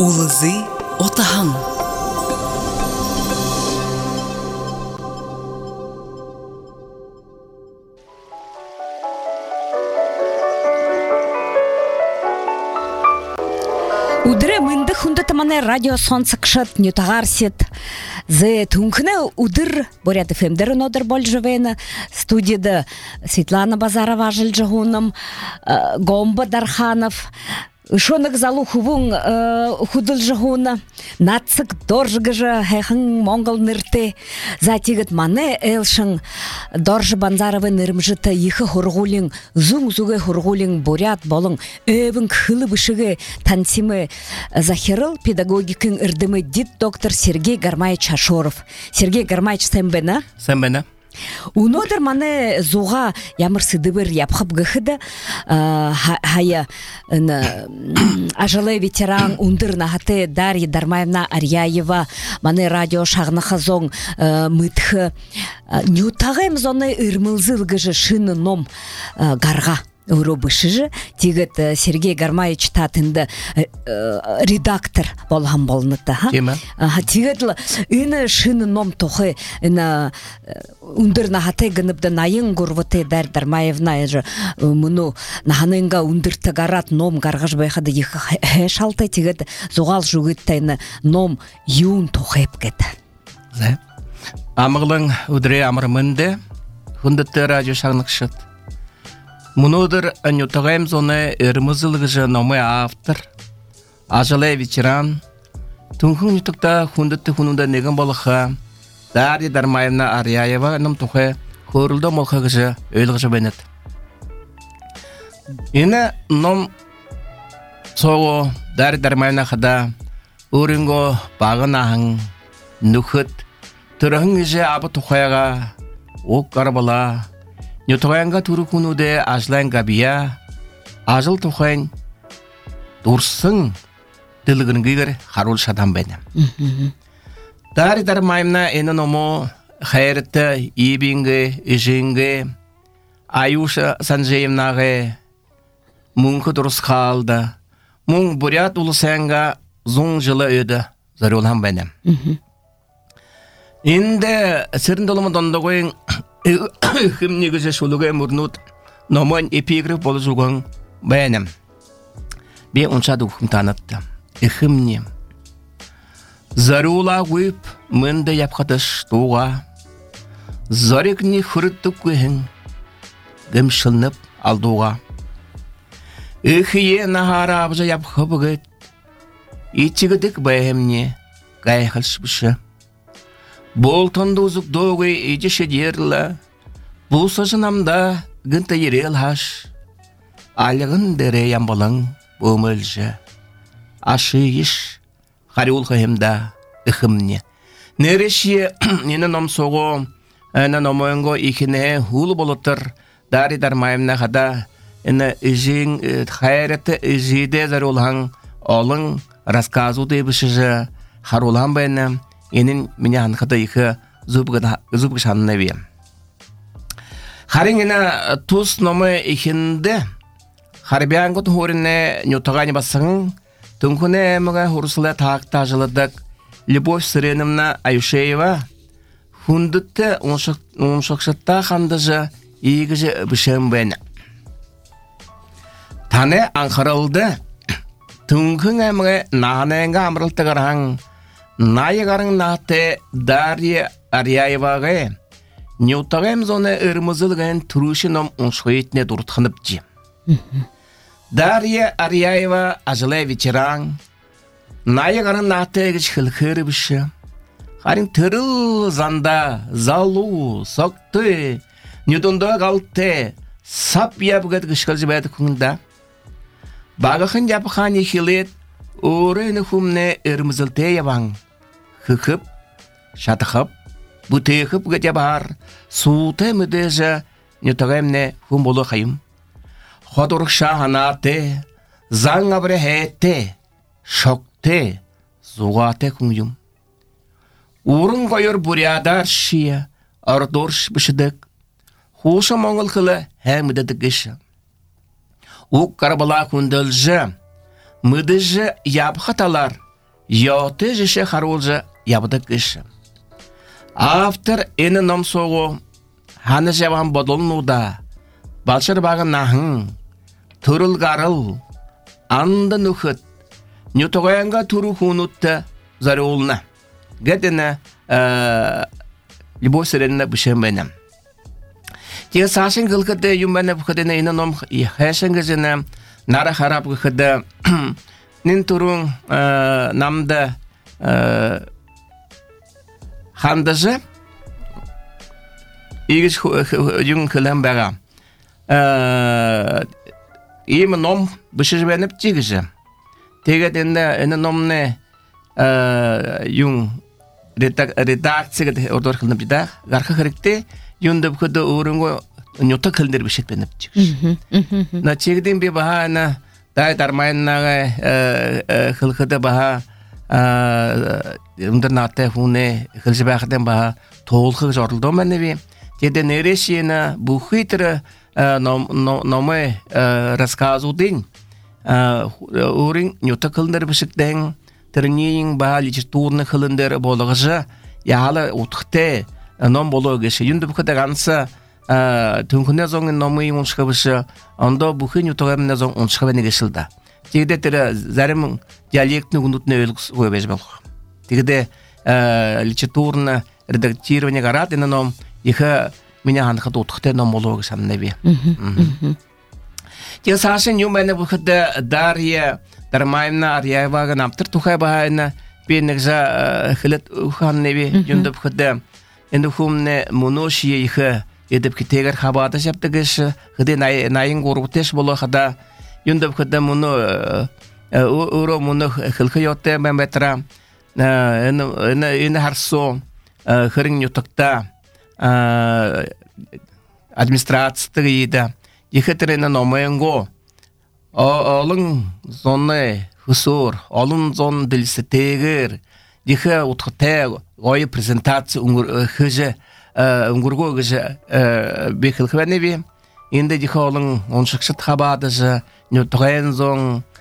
Улызы отаһың. Удре мынды хунда тамане радио сонца кшат нютагарсит. Зе тункне удыр борят фемдер нодер больжевена студияда Светлана Базарова жылжагуным, Гомба Дарханов. Шонок залу хувун худылжагуна нацык доржгыжа хэхэн монгол нырте затигет мане элшин доржы банзаровы нырмжыта ихы хургулин зуң-зуге хургулин бурят болың өбін кхылы бышыгы тансимы захирыл педагогикин ырдымы дит доктор Сергей Гармаевич Ашоров. Сергей Гармаевич сэмбена? Сэмбена. Унодер мане зуга ямырсыдыбыр япхып гыхыда хая ажалай ветеран ундыр нахаты Дарья Дармаевна Арьяева мане радио шагныха зоң мытхы нютагайм зоны ырмылзыл гыжы шыны ном гарга Уробышыжы, тигет Сергей Гармаевич татынды редактор болған болныты. Тигет үні шыны ном тоқы үндір нахаты гыныбды найын ғұрвыты Дарья Дармаевна мұны наханыңға үндірті гарат ном гарғыш байқады ехі шалты тигет зоғал жүгіттайны ном юн тоқы епкет. Амығылың үдіре амырмынды хүндітті радио шағнықшыт. Мұнудыр нютагайм зоны ырмызылгыжы номы автор, ажалай ветеран, түнхің нютукта хундытты хунуда неген болыха, Дарья Дармаевна Арьяева ным тухы көрілді молхагыжы өйлгыжы бенет. Ені ном соғы Дарья Дармаевна қада өрінго бағын ағын, нүхіт, түріғын ежі абы тухаяға, оқ қарбала, Нютагайнга турукунуде ажлайн габия, ажыл тухайн дурсын дылгынгыгыр харул шадан бәні. Дарья Дармаевна энен ому хайрытты ибингі, ижингі, Аюша Санжеевнағы мұңқы дұрыс қалды. Мұң бурят улысанға зұң жылы өді зарулан бәні. Енді сірін долымы донды қойын Хым негізі шулуға мұрнут номын эпиграф болы жұғын бәйінім. Бе оншады ұқым танытты. Хымне. Зарула ғып мүнді япқадыш туға. Зарекне хүріттік көйін гімшілніп алдуға. Үхие нағара абжа япқы бұғыт. Итчігідік бәйімне ғайқылшыбышы. Болтонды ұзық доғы ежеше дерлі, бұл сажынамда гінті ерел хаш, алығын дәрі ямбалың бөмілжі, ашы еш, қариул қайымда үхімне. Нереше нені ном соғы, әні номойынғы екіне хулы болытыр, Дарья Дармаевна қада, әні үжің қайреті үжейде зар олған, олың расказу дейбішіжі, қарулан бәйіні, Енін мене анқыда екі зүбгі шанына бейім. Харин ені тұс номы екінді, харбиян құт хоріне нютағаны басығын, түнкіне әміға хорысылы тақта жылыдық Любовь Сыреновна Аюшеева, хүндітті ұншықшытта қандыжы егіжі бүшен бәні. Таны аңқырылды, түнкін әміға нағанайынға амырылты қараң, Найыгарың нағты Дарья Арьяеваға Нютагайм зоны ырмызылғын түруші ном ұншқойетіне дұртқынып жи. Дарья Арьяева ажылай ветеран, Найыгарың нағты әгіш хылқыры біші. Қарың түріл занда, залу, соқты, Нютунда қалты, сап ябығыд ғышқыл жібәді күнда. Бағықын япыған ехилет, Орыны хүмне ырмызылты ябаң. Хықып, шатықып, бұтықып ғыте бар, суыты мүдежі нютағаймне хүм болу қайым. Ходырық шағанаты, заң абыры хәтті, шоқты, зуғаты күңім. Урын қойыр бұрядар шия, ардорш бішідік, хушы моңыл қылы әмідідік іші. Уқ қарбала күнділжі, Мыдыжы ябхаталар Яты жеше харулжа ябыдык кышы. Автор эні ном соғу ханы жабан бодолнуда, балшыр бағын нахын, тұрыл қарыл, анды нүхіт, нютоғаянға тұру хунутты зары олына. Гэдені любовь сыреніне бүшен бәнім. Теге сашын қылқыды юмбәні бұқыдыны эні ном хэшін кізіні нара харап қылқыды нин турун намды хандыжы игіш юн кылын бәға емі ном бүшірбәніп жегізі тегеденді әні номны юн редакцияға ордор қылынып жидақ ғарқы қырыкте юнды бұқыды орынғы нюта кылдыр бүшірбәніп жегізі на чегден бе баға әні дай дармайыннаға қылқыды баға ұмдырнаты хуне қылжыбақыден баға толқы жорылды мәнебе. Теде нерешені бұхитыры номы рассказудың орын нюта қылындар бішіктен түрінейін баға литературны қылындар болығыжы яғалы ұтықты ном болуы кеші. Юнды бұқыды ғансы түнкіне зоңын номы ұншығы бұшы онда бұхы нютоғамына зоң ұншығы бәне кешілді. Тегде түрі зәрім диалектіні күндітіне өлгіс қой бәж бұл. Тегде литературны редактирование қарат, ені ном ехі мене ғанықыды ұтықты ном болуы кешілді нәбе. Теге сашын ю мәне бұқыды Дарья Дармаевна Арьяеваға наптыр тұқай бағайына бенігза қылет ұқан нәбе. Юнды бұқыды енді құмны мұношие ехі edip kitегер хабата шапты кеші хыды найын горутеш болу хада юндып хыды мұны уро мұны хылқы йотты бән бәтіра ені харсо хырын ютықта администрацияты еді ехетірені номайынго олың зоны хысур олың зон ділісі тегір ехе ұтқыты ойы презентация хыжы ұңғырғы өгізі бекілгі бәнебе. Енді дегі олың оншықшыт қабадызы, нөтіғайын зоң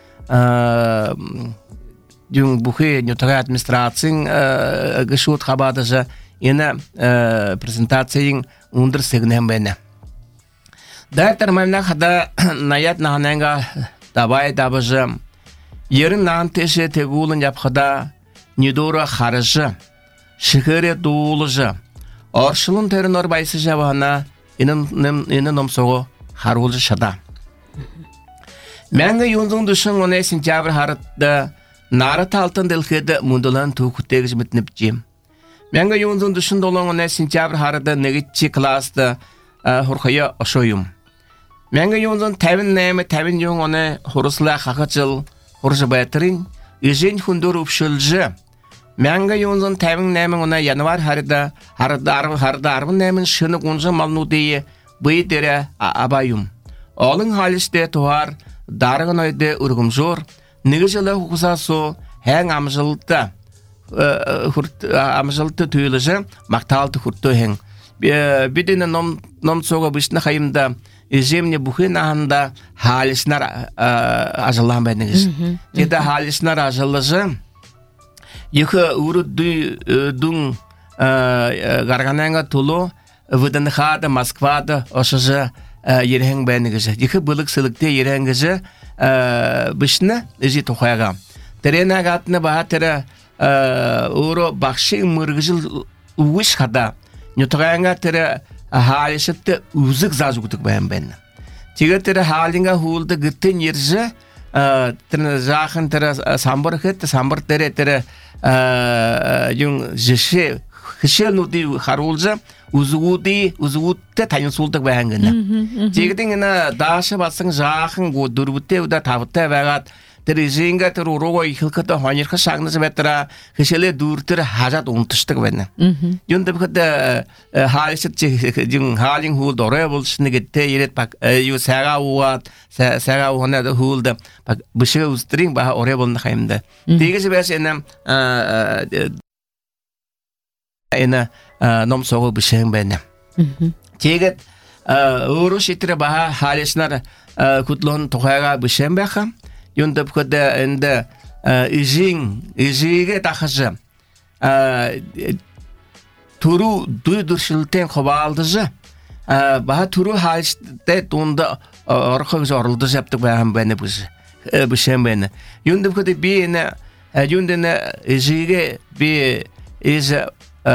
дүң бұқы нөтіғай администрацияң ғышуыт қабадызы, ені презентацияң ұндыр сегінен бәні. Дәрттар мәміне қада наят нағанайынға табай табыжы, ерін нағын теші тегулын япқыда недора қарыжы, шықыры дуылыжы, Оршылын төрін орбайсы жабағына ені номсоғы харулжы шада. Мәңгі юнзың дүшін оны сентябр харытты нары талтын ділхеді мұндылан туқыттегі жімітініп жем. Мәңгі юнзың дүшін долың оны сентябр харыды негітчі класты хұрқайы ошойым. Мәңгі юнзың тәвін нәмі тәвін юн оны хұрысыла қақычыл хұржы бәтірін үжен хүндір ұпшылжы. Мәңгі юнзын тәвің нәмін ona январ harıda arvın nәмін шыны қонжы малну дейі бұй дәрі абайым. Олың халісте туар, дарығын ойды үргім жор, nígi жылы құқыса со, әң амжылты түйіліжі, мақталты құртты әң. Бедені ном соға бұшына қайымда, жемне бұхын ағында халісінар ажылан бәнігіз. Деді халісінар ажылыжы, Ехі үрі дүң ғарғанайға тұлу Выданхада, Москвада ошыжы ерген бәнігізі. Ехі бұлық сылықте ергізі бүшіні үзі тұқайға. Тәрен ағатыны баға тәрі үрі бақшы мұрғызыл ұғыш қада. Нютығайға тәрі халешіпті үзік зазы күтік бән бәні. Теге тәрі халинға хулды ғыттын ержі жақын тәрі самбыр қытты, самбыр тәрі yung jishe khishel nudi kharulja uzugute tayin suldak bahangana jigding na dasha basang jahan go durbute uda tavte bagat terizinga teru rogo hilkata hanir khashagna betra khishele durter hajat untishtak bana yunda bkhada halisht jing haling hul dore bolshnigete yeret pak yu saga uat saga hona da hulda pak bishe ustring bah ore bolna khaymda tegese bes enam ena nom sogo bishe bana teget uru shitre bah halisnar kutlon tohaga bishe baha Yunda bkhada ende ижиге тахажы туру дуйдуршылтен хобалдыжы баха туру халиште тунда орхог зорылды жаптык бахан бәне бішен бәне юнды көді бейіне юндыны ижиге бей ижі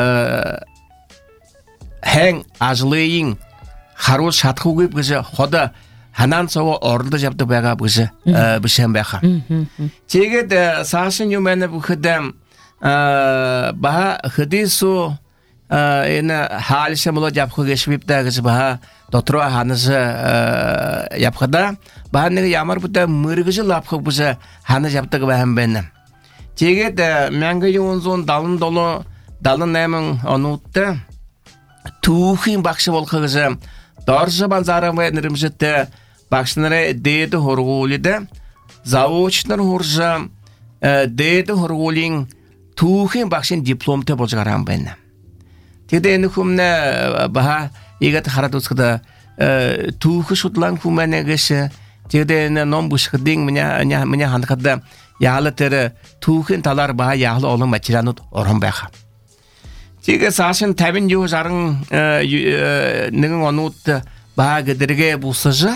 хэн ажлыйын хару шатху гып гыжы хода ханан сова орылды жапты бәға быжы бішен бәха тегет сашын юмәні бұхыдам баха хыдису ена халише муло жапху гешвипта гыжы баха дотру ханызы япхыда баха неге ямар бұта мыргыжы лапхы быжы ханы жаптығы бәхін бәні тегет мәңгі юнзун далын долу далын нәмін онутты тухин бақшы болқығызы доржы банзарым вәнірім жітті бақшынары дейді хорғулиді заочныр хоржы дейді хорғулин тухин бақшын дипломты болжығарам бәні тегде әні күмні баға егет қарат ұсқыда тухы шутлан күмәне кеші тегде әні ном бұшқыдың міне ханқыда яғылы тәрі тухин талар баға яғылы олың материанут орын бәқа теге сашын тәбін жау жарың нігін онуытты баға гідірге бұсыжы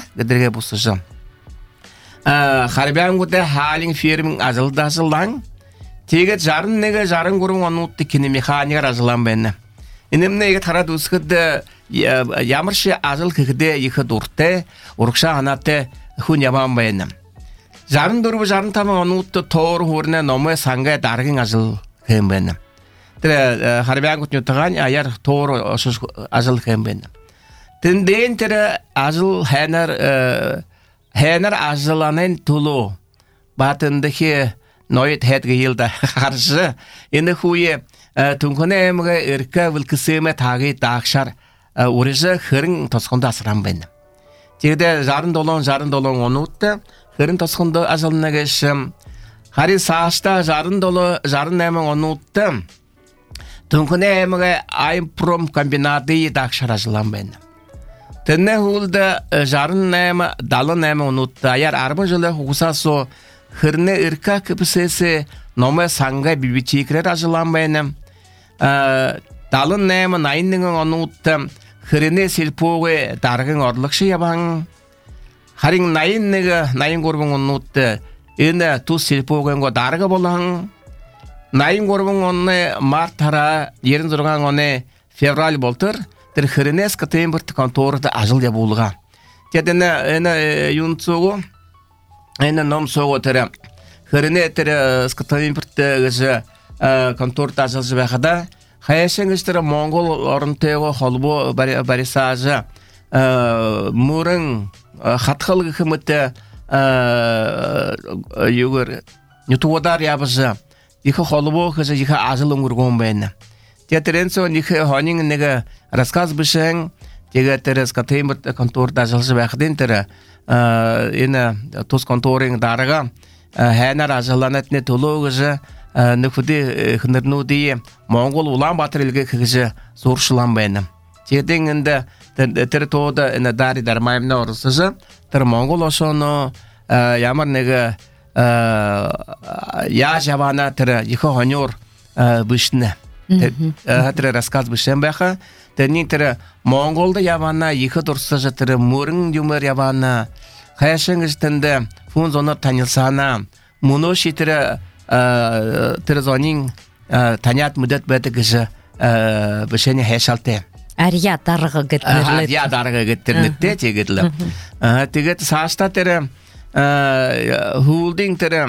қарбян күді халин фермін азылды азылан теге жарын неге жарын көрің онуытты кені механикар азылан бәні інімні егет қарат ұсқыды ямыршы азыл кігіде егі дұртты ұрықша анатты хүн яман бәні жарын дұрбы жарын тамы онуытты тоғыр хорына номы саңға дарғын азыл кем бәні харбян күтнютыған аяр тоғыр азыл кем бәні тіндейін тірі азыл хәнер азыланын тұлу батындығы нойет хәтгі елді қаршы енді хуе түнкіні әмігі үркі вілкісіме тағы тақшар ұрыжы хырын тосқынды асыран бәні тегде жарын долон оны ұтты хырын тосқынды азылына кешім Хари сашта жарын долу жарын әмі оны ұтты түнкіні әмігі айымпром комбинаты тақшар азылан бәні Тенне хулда жарын нәмі, далы нәмі ұнытты. Аяр арбын жылы хуқысасу хырны ырка кіпісесі номы саңға бибичекірер ажылан бәйнім. Далы нәмі найынның ұнытты. Хырны селпоғы дарғын орлықшы ябаң. Харин найын көрбің ұнытты. Енді тұз селпоғын дарғы болаң. Найын көрбің оны март-тара, ерін зұрған оны февраль болтыр. Тэр хренес катем бирт конторда ажыл я булга. Тедене юнцого ном сого тэр хрене тэр скатем бирт гэж конторда ажыл жабахада хаяшэнгстэр монгол оронтэго холбо барисажа мурын хатхал хэмэт югэр нютуодар ябжа их холбо гэж их ажыл өнгөргөн байна. Театренцо нихе хонин нега рассказ бишен тега терес катембер контор дажалжы бахдин тер ина тус конторинг дарга ханар ажаланатне тологыжы нефуди хнернуди монгол улан батырылга кыгыжы зуршылан байна тедеңинде тер тода ина дари дармаймна орсыжы тер монгол ошоно ямар нега я жавана тер ихо хонор бишне Хатре рассказ бишен баха. Тени тре монголда явана ихы дурсажа тре мурын юмер явана. Хаяшынгыштенде фун зонор танилсана. Муноши тре зонин танят мудет бетегыжы бишени хаяшалте. Ария дарга геттерлет. Ария дарга геттерлетте тегетле. Тегет сашта тре хулдинг тре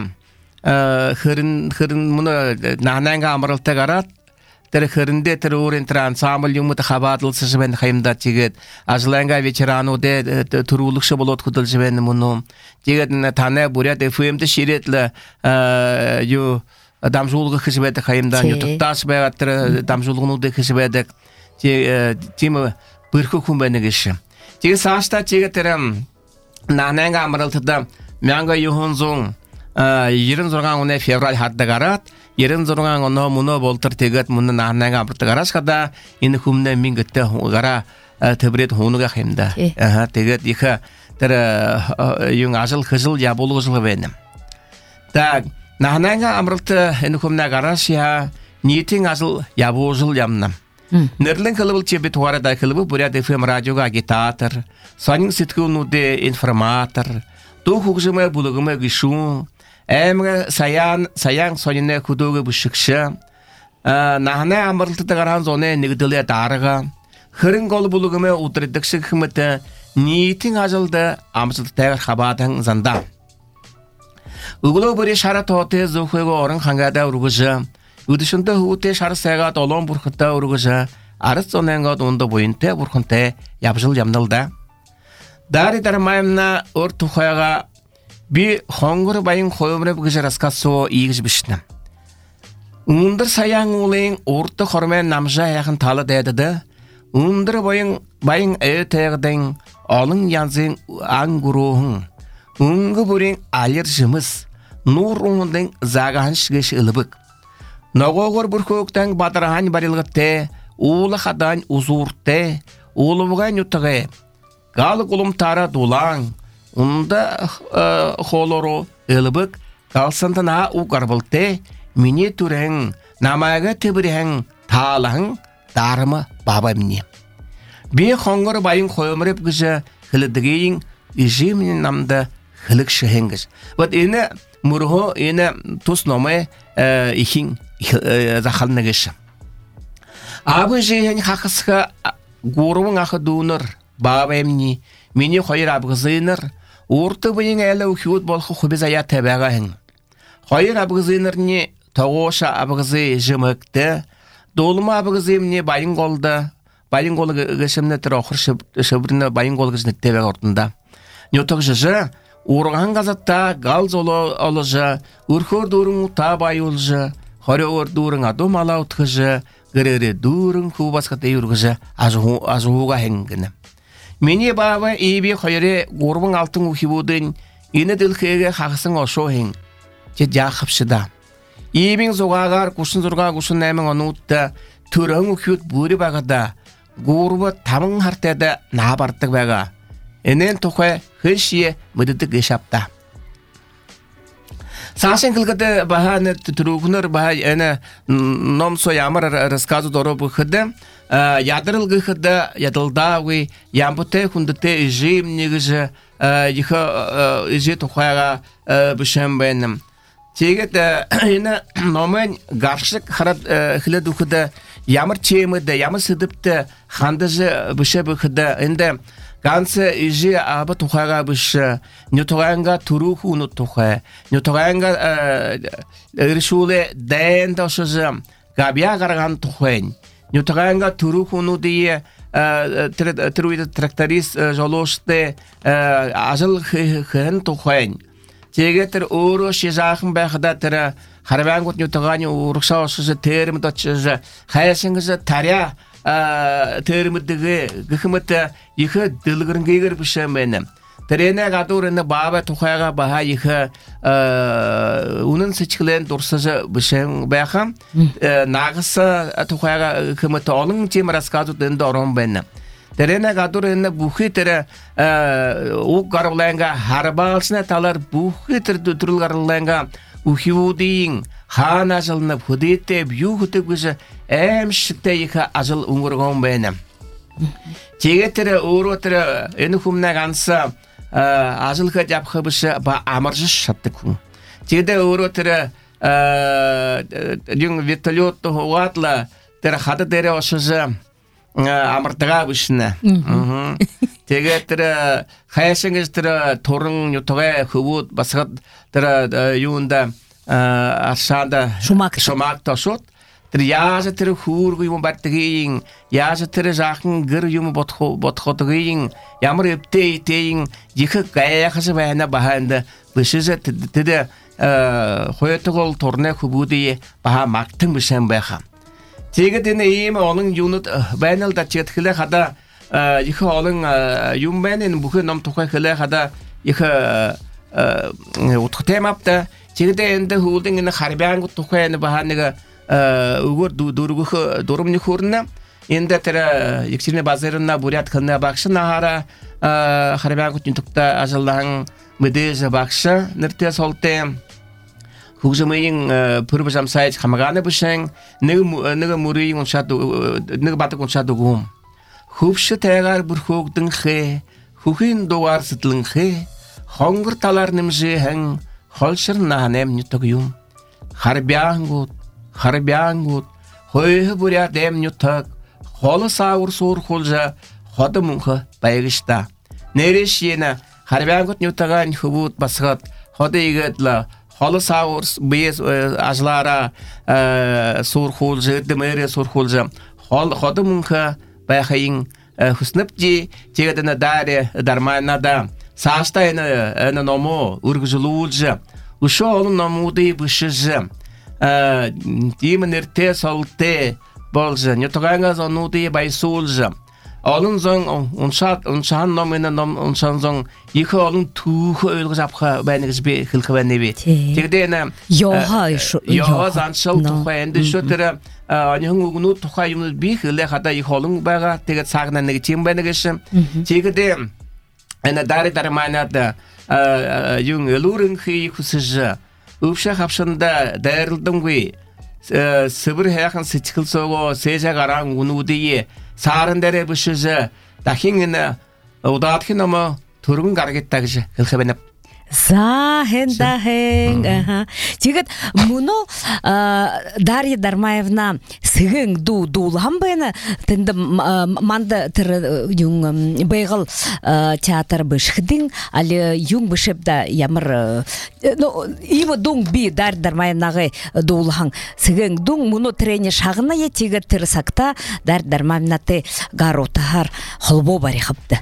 хырын муна нананга амралте гарат. Тэр хөрөндө тэр өөрийн тэр ансамбл юмд хабадлсан шивэн хаймда тэгээд ажланга вечерануде төрүүлэгш болоод хөдөлж байна мөн. Тэгээд танай бүрээд FM-д ширэтлээ юу дамжуулгах гэж байдаг хаймда YouTube-таас байгаад тэр дамжуулгнуудыг хийж байдаг. Тийм бүрхүү хүн байна гэж. Тэгээд саашта тэгээд тэр нананга амралтда 1996 оны февраль хаддагараад 96 оны мөнө болтор тэгээд мөн нананга амралтагараас хада энэ хүмнэ мингэтэ гара тэбрэд хунуга хэмда. Тэгээд их тэр юун ажил хажил ябуулгажл байна. Так Нахнанга амралты энхумна гарашия нитин ажыл ябужыл ямна. Нерлен кылыбыл чебе туарада кылыбы бурят FM радиога агитатор, санин ситкулнуде информатор, тухугжыме булыгыме гышу, эмге саян сонине кудугы бушыкшы, нахна амралты тагаран зоне нигдыле тарыга, хырын голы булыгыме утрыдыкшы хымыты нитин ажылды амсыл тәгір хабатың занда. Углу бүре шара тоте зухуего орын хангада ургыжы, үдішінді хуте шары сайгат олон бурхытта ургыжы, арыз зоненгат онды бойынте бурхынте ябжыл ямнылда. Дари дармайымна ор тухайға би хонгыр байын қойымры бұгыжы раскасуо иігіз бішні. Ундар саяң улың орты хормен намжа яқын талы дәдіді, ундар байын әйтәғден алың янзың аңгуруғын, Уңғы бүрен алер жымыз, нұр ұңындың зағахан шығыш ұлыбық. Нағоғыр бір көктен бадырған барылғытте, улы қадан ұзуртте, улыбыған үттіғе. Ғалы құлымтара дулаң, ұнда қолыру ұлыбық, қалсындына ұғарбылте, міне түрен, намайға тебірен, талағын, дарымы баба міне. Бе қоңғыр байын қойымырып күзі, қылыдығейін, ежемінен намды хылык шехенгіз. Вот ені мұрғы, ені тұс номы ихин захалнығышы. Абы жейін қақысқа ғоруын ақы дуыныр, баба емні, мені қойыр абғызыныр, орты бұйын әлі үкіуіт болқы құбез ая тәбәғайын. Қойыр абғызыныр тоғоша абғызы жымықты, долыма абғызымне байын қолды, байын қолы ғышымны тұр оқыр шыбырны байын қолы ғышны тәбәғ ортында. Нетоқ жыжы, Урған газатта гал золы олыжы, үрхөр дұрың ұта бай олжы, хоры өр дұрың адым ала ұтқыжы, гірері дұрың күбасқыты үргіжі ажуға хенгіні. Мені бабы ебе қойыры ғорбың алтын ұхибудың, ені ділхеге қақысын ошо хен, жет яқыпшыда. Ебің зоғағар күшін зұрға күшін әмін оны ұтты, түрің ұхиуд бүрі бағыда, ғорбы тамың хартады набарттық баға. Энен тухай хышие мыдыдык ешапта. Сашен кылгыды баханы түрүгнөр баха эне номсо ямар рассказу доробу хыды, ядырылгы хыды, ядылдауи, ямбуте хундыте жим негіжі, ежі тухайға бішембенім. Тегет эне номен гаршык харат хылыды хыды, ямар чемыды, ямар сыдыпты, хандыжы бішебі хыды, энде Гансы ижи абы тухайға бұшы, нютоғайынға туруху ұны тухай, нютоғайынға үршулі дәйін таушызы, ғабия қарған тухайын, нютоғайынға туруху ұны дейі тіруйді тракторист жолошты ажыл хын тухайын. Тегетір ұры шежақын бәқіда тірі, қарбан көт нютоғайын ұрықшаошызы терімі датшызы, қайасыңызы таря, термиддігі гіхімітті ехі ділгірінгейгір бішеменім. Тірене ғадурыны баба тухайға баға ехі ұнын сычқылен дұрсызы бішен бәқім. Нағысы тухайға гіхімітті олың тем рассказу дінді орын бәнім. Тірене ғадурыны бұхи тірі ұқ ғарылайынға харбалшына талар бұхи тірі түріл ғарылайынға ұхиудейін хан ажылынып, хүдеттеп, юғытып күзі әмшікті егі ажыл ұңырған бәйнім. Тегеттірі, ұротірі, әні күмнәг ансы ажылға жапқы бұшы ба амыржы шатты күн. Тегді ұротірі вертолетті ұғатла, тірі қады дәріошызы амыртыға бұшыны. Тегеттірі, қаяшыңыз тірі торынютуға хүбуд басығыт тірі юында ашанда шумак ташот. Тірі язы тірі хурғы юмы баттығыйын, язы тірі жақын ғыр юмы ботқотығыйын, ямыр өптейін, екі ғаяқысы бәйіна бағанды бұшызы тіді қойытығыл торны хүбудыйы баға мақтың бұшын бәйқа. Тегетіні ейімі оның юнут бәйнілді четкілі қада екі оның юм бәйнін бұқы ном тұқай қылы қада екі ұтқытайм апты. Тегеті әнді хулдың әні қарбян тұқай әні бағанығы ұғыр дұрымны көріні. Енді тірі ексеріне базарына бұрят қылына бақшы нағара қарбян күтін тұқта ажылдағын мүдезі бақшы нұрте солты. Hugzaming Purbasam sites Hamagana Bushang, Nigga Muri on Shadow, Nigbatak on Shadow Gum. Hubshategar Burhug Dunhe, Huhin Doar Sitlinghe, Hunger Talar Nimje Hang, Holsher Nahanem Nutagum. Harbiangut, Hoy Buria Dem Nutak, Holosaur Sur Hulja, Hodamunka, Bagista. Nerishina, Harbiangut Nutagan, Hubut Basat, Hodegatla, Holosaurs, Bees Azlara, Sur Hulja, the Mary Sur Hulja, Hodamunka, Bahaing, Husnipji, Tigadana Dare, Darmanada, Sasta and a Nomo, Urgzuluja. Usho namudi bushijem. Dimenirte salte bolje. Nyotogangas onudi by solje. Alun zong unshan nomen unshan zong. Yiko alun tu ulgapha benigs be hilkwanebi. Tigdena Yoha zanshal to and the shutter Young to Hayum be lehada holung baga, take a sagna negative benegation. Tigdem and a direct Armana. Young alluring he who says, Upsha Hapshanda, Derdungwe, Silver Hakan Sitchel so, says Agarang, Unudi, Sarandere bushes, Dahing in a Udathinama, Turun Garget Tag, Hilhavena. Захен Тигат Муно Дарья Дармаевна Сыгын дулхамбена тенде манда тер юң бейгыл театр бышхдин али юң бышепда ямыр иво дун би Дарья Дармаевнагы дулхан сыгын дун муно трене шагына е тигат тер сакта Дарья Дармаевна те гаротахар холбо бари хапты.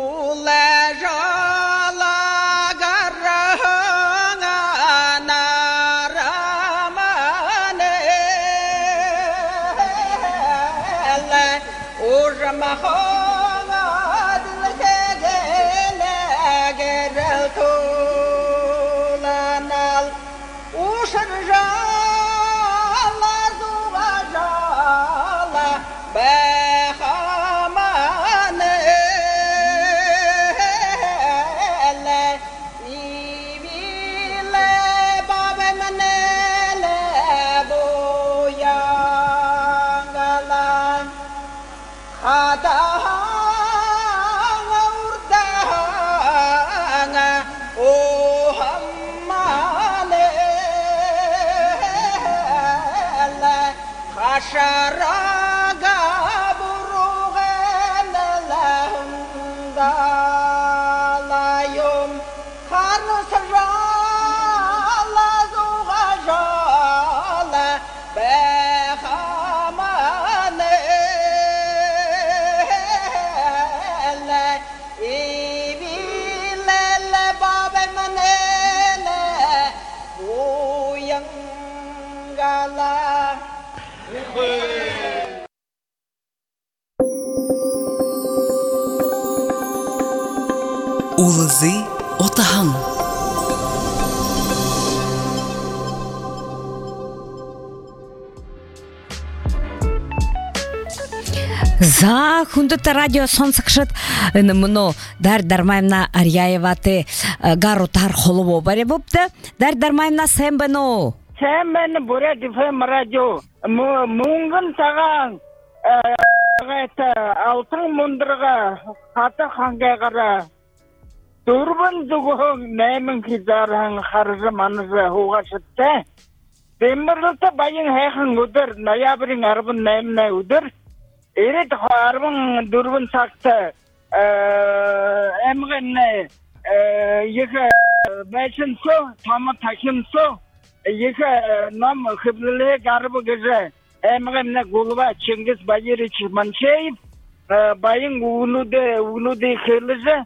Улызы отаһың. За хундата радио сонсакшат муно Дармаевна Арьяевате гаротар холово баре бопта. Дармаевна сембено. Сембен буре дифем радио. Мунгын таган алтын мундырга хата хангагара. Durban dugo nemen kidaran harza manza hoga satte. Demerlta bayin hehan udur nayabring arban nemne udur. Eret harban durban sakta emgenne yeka bechen so tama takim so yeka nam khiblele garbu geze emgenne gulba Çingiz bayirich manchey bayin ulude khilze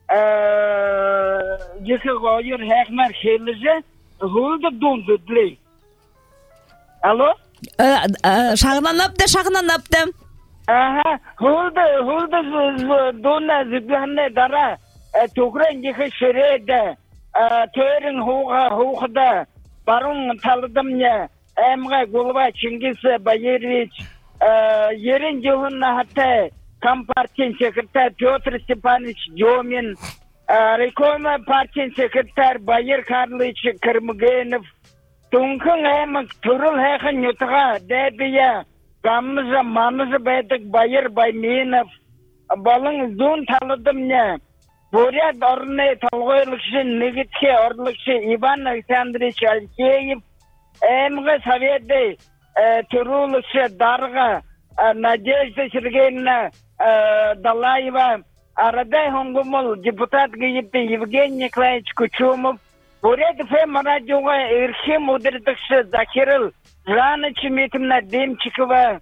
Yeke goyer hekmer khilze hulda dondudle. Alo? Şağınanaptı. Aha, hulda donna zibhanne dara tokren yeke şerede tören hoğda barun taldım ya emge gulba Çingiz bayirich yerin johunna hatta Kompartiyen sekreter Piotr Stepanovich Dyomin, Raykom partiyen sekreter Bayir Karlovich Kırmıgenov, Tunkhang emak turul hekhan yutaga dediya gamza mamza bedik bayır bayminaf balın zun taladım ne Buraya dorne talgoylıkşı nigitke orlıkşı Ivan Alexandrovich Alkeyev emge saviyede turulukşı darga Nadezhda Sergeyevna Dalayeva Araday Hongumul депутат гибте Евгений Николаевич Кучумов Бурят ФМ радиоға Ирхим удырдықшы Закирыл Жаныч Метімна Демчикова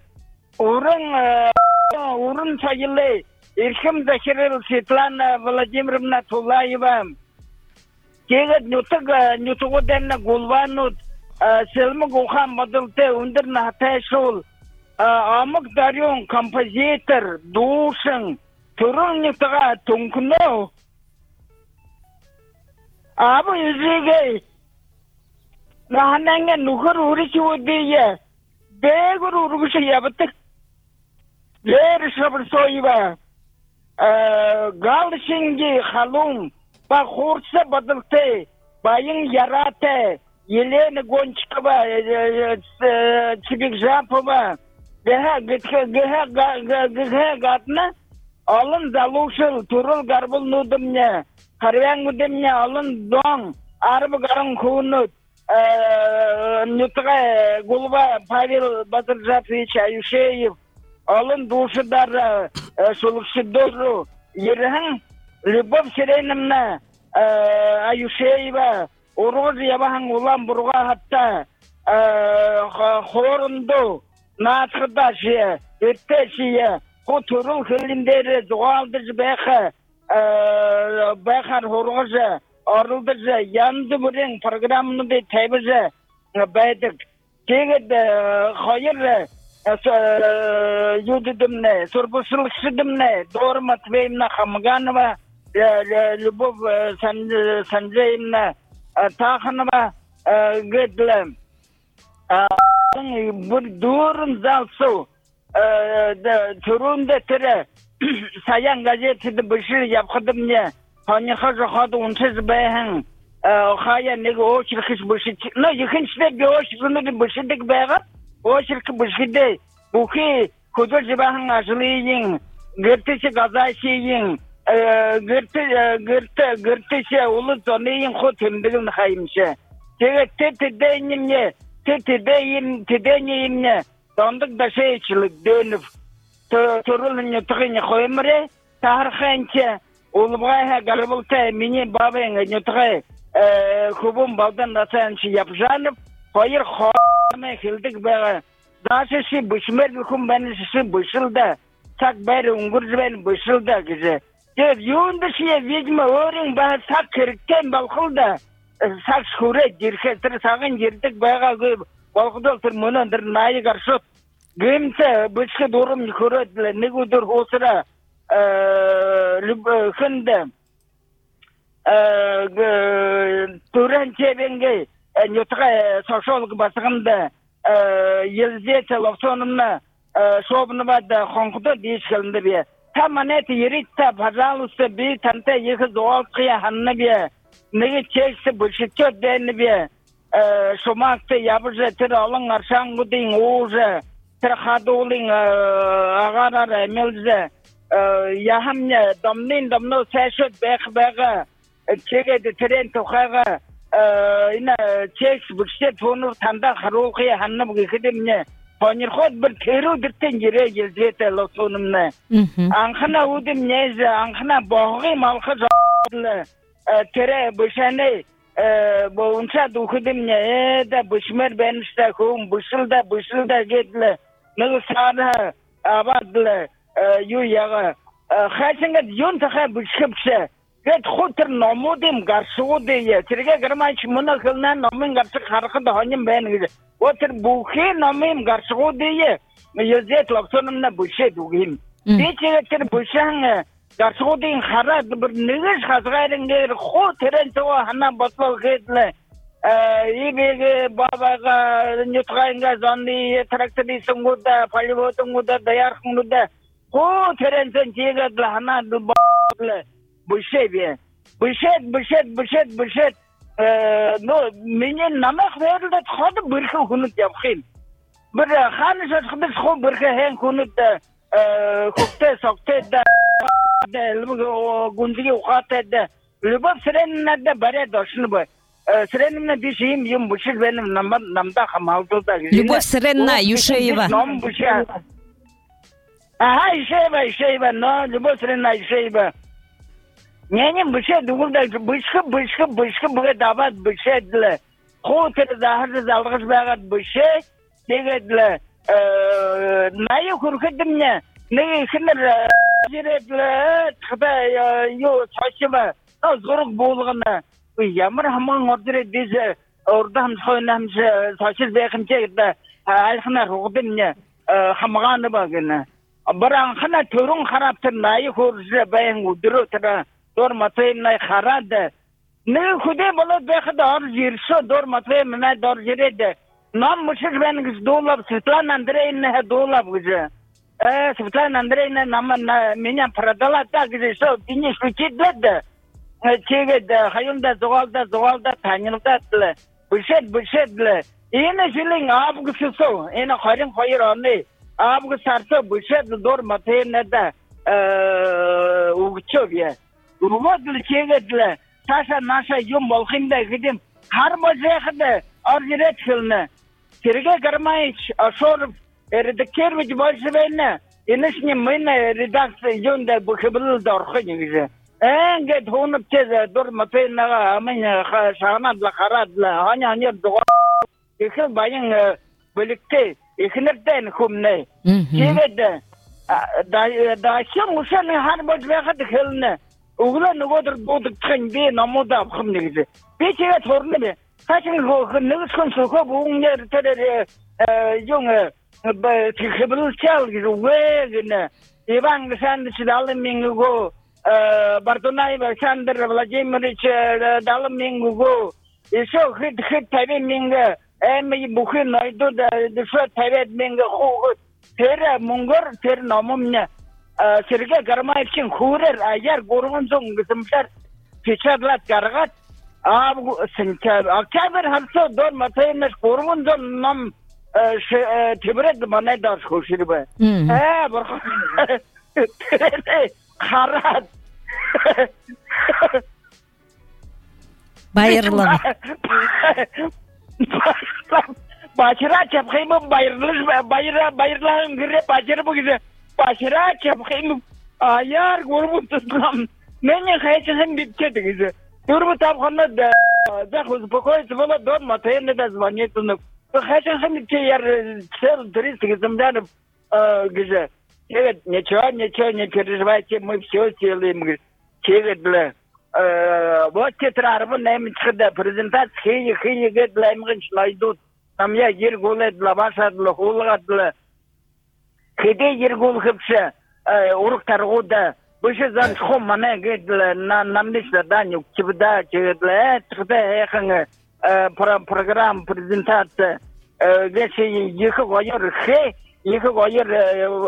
Урын сайылы Ирхим Закирыл Светлана Владимировна Тулаева Кегет нютуғыденна Гулванут Селмі Гухан Мадылты Ундырна Хатайшул Амык Дарион композитор Душын Turun nitaga tunkno. Abu yüzüge. Nahanenge nuhur uriki udiye. Begur uruguşu yapıtık. Yer şabır soyuva. Galşingi halun. Ba khursa badıltı. Bayın yarate. Yeleni gonçkava. Çibik japova. Geha gatna. Alın zaluşul, turul garbul nudumnya, karyan nudumnya, alın don, arba garang kunut, nutga gulba Pavel Badırjafovich Ayusheyev, alın duşudar sulukşidoru, yerhan, Любовь Serenovna Ayusheyeva, uroz yabahan ulan burga hatta, хорунду, natxıdaşı, ötteşiye, Ko turul hülinderi doğaldırcı bekar horğaca arıldırcı yandı burin programını da tebirci baydık. Keged hayır yududumne, sorbusılıksıdımne, doğru matveyimne Hamganova, Любовь Sanjayimne, Takhanova gıdlı. Bir durun zalsu. Turunda tere sayan gazetede bışır yapkıdım ne hani hazır hadı unsuz beyhan khaya ne o şirkış bışır ne yıkınçta bir o şirkını bışırdık beyga o şirkı bışırdı bu ki kudur cibahan azliyin gırtışı gazayşiyin gırtışı ulu zoniyin khut hemdigin khayimşe tedeyin ne Dondık da şeyçilik dönüp turulun yutuğunu koymure taharxanca ulubgayha galibulta mini babayın yutuğu kubun baldan nasançı yapjanıp hayır xoğama hildik bağa daşışı bışmer bukum beni şışı bışılda sak bari ungurcu beni bışılda gizı yundışıya vecme orin bağa sak kırıkken balkılda sak şure jirkettir sakın jirdik bağa Balkıdoltır mınandır nayı karşıt. Gümse bıçkı durum yıkırıdlı. Ne kudur o sıra hındı. Turan çevenge yutuğa sosyoluk basığında Yelizaveta Lovsonovna şobunu vardı. Honkuda değişkilindi bir. Tam neti yeritta pazarlısı bir tante yıkı doğal kıya hanını bir. Ne çekse bıçıkçı denli bir. Şomakta yapıcı tır alın arşan gudin oğucu tır khadolin ağarar emelci yahamnya damno seşöt beka çekedi tren tokaga ina çeks bıçet fonur tanda kharolqiya hanna bugikidimne Panir khod bir teru dirten jire Yelizaveta Lovsonovna ankhana udim neze ankhana boği malkı tere bışane bu unsa dukudim ne da bışmer ben işte kum bışılda gitle ne sana abadle yu ya khasınga yun takha bışıpsa get khotir nomudim garşu diye tirge garmaç mına kılnan nomin garşı harkı da hanim ben gibi otur buki nomim garşu diye Yelizaveta Lovsonovna bışı dugim Geçetir bışang garşu din kharat bir nigiş khazgayrınger xo teren towa hana batval getle ibege babaga nyutgaynga zandi trakteri sunguda palivotumuda dayar khumuda xo teren sen chega hana dubble bışebe bışet менен намақ берілді қоды біркі күніп yapқын. Bir xanı şaşkıda şoğun біркі hen күніп көкте, соқте да, gündüge uqatı da, любовь сиреніне de bare doşunu bu. Сиреніне дешейім, ем бұшыр benim намда қамалдылда. Любовь Сиренна Юшеева. Ага, Ишеева, но Любовь Сиренна Ишеева. Ненем бұшы дүгілді, бұшқы бұғы дабат бұшы ділі. Қоғытыр захырды залғыз бағат бұшы дегеділі. Найы күркедімне, неге ішінір жереділі, тұқыда сашыма, зұрық болғына. Ямыр хаман ордыры дезі, ордам сойнамшы сашыр бәкімчегді, әлхіна қоғдымне хамағаны бағына. Бірақ қына түрін қараптыр, найы көрсі бәйін ұдыры тұры. Дор матвеевна харады. Не худе было бехада ор жиршо Дор Матвеевна дор жиреде. Нам мушиш бенгис доллап Светлана Андреевна доллап гже. Светлана Андреевна меня продала так же, что финиш учитледі. Чегеді, хайымда зоғалда танилдатылы. Бушет. Ені жилің абгысы со. Ені қайрын қайыр оны. Абгы сарсы бушет Дор Матвеевна да угчо бе. Рувадlı çeğedle, taşa naşa yum bolğında gidim. Harmozayxdı, arziret filni. Sergey Garmayich, Ashorov, redaktorvich bolşeveyni. Inishni meni redaksiyonda bu kıbıl dorxın gizi. Enge tonub tez Dor Matveevnaga amin şahnadla qaradla. Hani doğa. Ekil bayın birlikte ekinirden kumne. Çeğedde. Daşım uşanı harmozayxdı filni. Ulan odur boduk txinde namoda abxım negizi. Beçege torunu be. Kaçın nıgıskın soka buğun yer terer yung tıkıbıl çal gizi uve gine. Ivan Alexandrovich Dalomingo Bartonay Alexander Vladimirich Dalomingo Iso hit tabi minga emi buxin naydu da dışa tabi minga xuğut tere mungor tere namumnya Sergey Garmayev'in kurer ayar gorunzun gısımşar fiçarlat gargat Oktyabr harso Dor Matveevna gorunzun nam tibret manay dar xoşiri be. Karat. Bayırlım. Başıra çapkıyımı bayırlağın gire başırı bu güzel. Başıra çapkıyımı ayar gorunzun tutlam. Meni xayçın bitçedi güzel. Durbu tapxanda da uspokоиться было Dor Matveevna da звонит. Xayçın bitçe yer сел 30 гизмданов güzel. Evet, ничего, не переживайте, мы все сделаем. Чегедле. Вот тетрарбы немецкий презентация хи гедлаймгын найдут. Там я ергуледла башадла хулгадла. Хиде ергулхыпшы уруктаргуда. Бышы заншхом мана гедла намнишда данюк чибда чегедле. Тхда эхын программ презентация. Геши ехы гойыр хи, ехы гойыр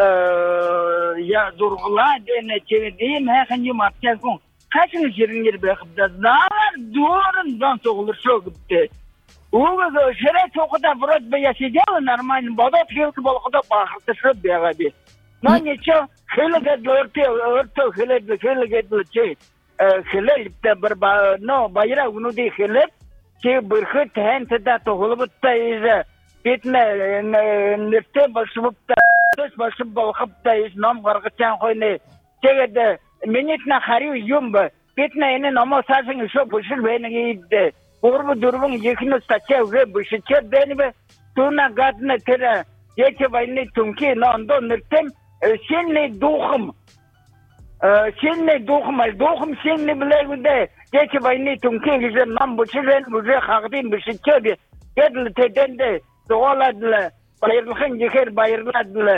я зургула дене чегедейim эхын юм апчакун. Kaçın şirinler bekipte. Dağlar doğrundan soğulur şoğupte. Oğuz şere çoğuda vurad be yaşayacağı normal. Badat hilki balkıda bakıtışıp beğabi. Nan yeçe hile gedli örtü hile gedli çey. Hile lipte bir bayra unu dey hile. Çey birkı tehen tada toğulubutta izi. Bitme nirte başıbıpta. Dış başıp balkıpta izi. Nam gargıçan koyne. Çegede. Minitna xariu yumba. Bitna ene nama sarsın şu puşur beni giydi. Urbu durbun yekini saçya ve buşuçer beni be. Tuna gadna tere. Yeçe bayni tunki nando nirtem. Senle doğum. Senle doğum. Doğum senle bile güde. Yeçe bayni tunki güzel nam buşur beni buşur xaqdin buşuçer be. Gedli tedende. Doğaladıla. Bayırlıkın yeker bayırladıla.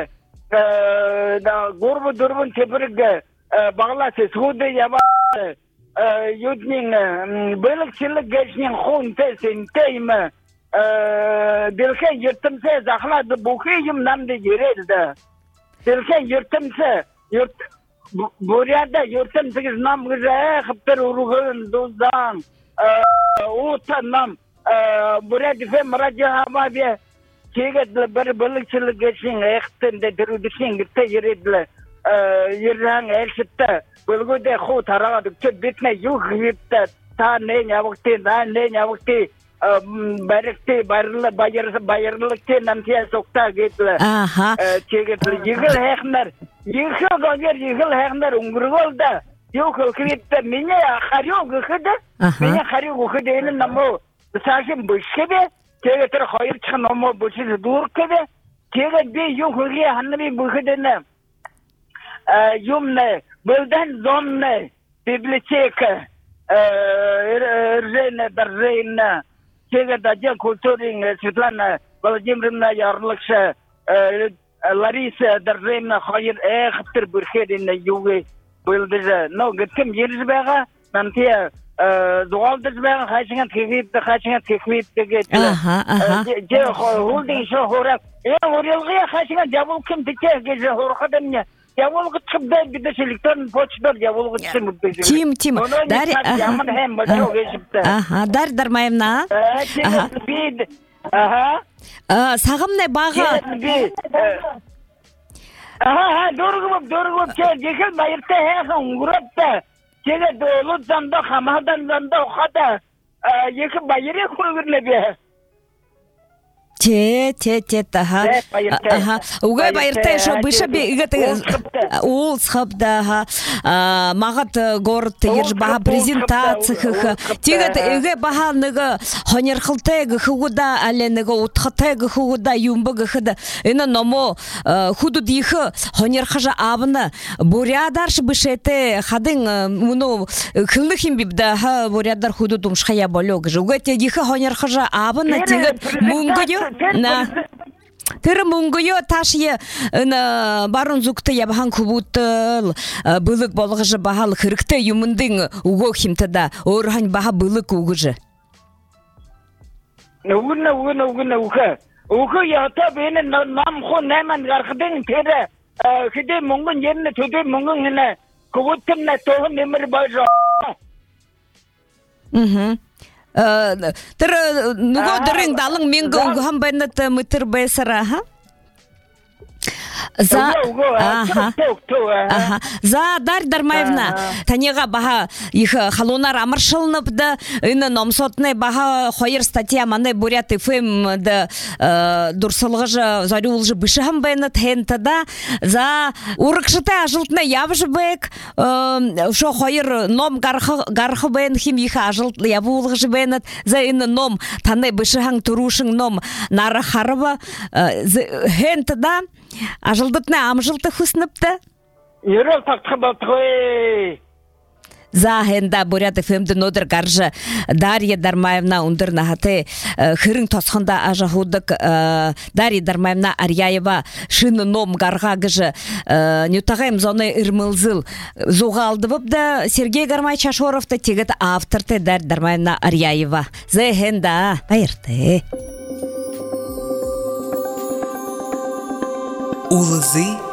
Urbu durbun tebrikge. Bağlası suda yabağı yudnin balıkçılık geçnin hun tesin teyme dilke yırtımsa zahladı bukiyim namda yerelde dilke yırtımsa Buryada yırtımsız nam güzel hıptır uruğun duzdan utanam buraya difem radyo hama bir çegetli bir balıkçılık geçin ekten duruduşun gitti yeredle yerden elsitte bölgede xo taragadık çok bitme yuh gitti ta ne yavukti barıkti bayırlıkti namtiye sokta gitti çegetli yıkıl hekner ungurgol da yok kritte minye xaryo gıkıdı minye xaryo gıkıdı elin namo sakin bışkıdı çegetli hayır çıkan namo bışkıdı dur kıdı çeget bir yok hıgıya hanımı bıkıdı ne yumne bölden zonne biblioteka rjene darjene çeget acı kulturin Svetlana Vladimirovna yarlıksa Larisa darjene hayır xıtır bırkıdı yugi bölde no gittim yeriz baga nantiya doğaldız baga kaçıngat kekvit dedi je holding şu horak oralgıya kaçıngat javul kim dike gece horkadan ya javul gıtıp da bir de elektron poçtor javul gıtıp Тим dar yaman hem bajo geçipte dar mayımna сағым не баға doğru çekel bayırta he ungurapta çele dolu zanda hamadan zanda oxada yeki bayırı kurgurle be Те уга байыртай шо быша бе ол схабда магат город ерж баха презентация тегет эге баха нага хонерхылтай гхуда але нага утхатай гхуда юмба гхда эна номо худу дихы хонерхажа абна бурядарш бышете хадын муну хылыхим бибда бурядар худу думшхая болог уга те дихы хонерхажа абна тегет мунгыё на тэр мөнгөё ташье баруун зүгтээ явхан хөвөтөл былык болгож бахал хэрэгтэй юмдын өгөө химтэда өөр хань баха былык өгөж өгөө ята бэнэ нам хо нэмэн гархдын тэр хэдэ мөнгөн ернэ төдөө мөнгөн хэнэ хөвөтөн нэ тохон нэмэр бажа тэр нөгөө дэрэн далан мингэн хамбанат мэтэр байсара за Дармаевна таняга баха их халонар амаршылнып да ины номсотны баха хойыр статья маны бурят ФМ да дурсылгыжы зарюлжы бышыхам байнат хентада за урыкшыты ажылтны явжы бэк шо хойыр ном гархы бэн хим их ажылт явулгыжы байнат за ины ном таны бышыхаң турушың ном нары харыба хентада ажылдытны амжылты хүсніпті? Ерел тақтыбатқой. Захенда бурят ФМді нодыр гаржы Дарья Дармаевна ундыр нахаты хырың тосқында ажахудық Дарья Дармаевна Арьяева шыны ном гарға гыжы нютағайм зоны ырмылзыл зуға алды бұпды Сергей Гармай Чашоровты тегіт авторты Дарья Дармаевна Арьяева. Захенда байырты. Улызы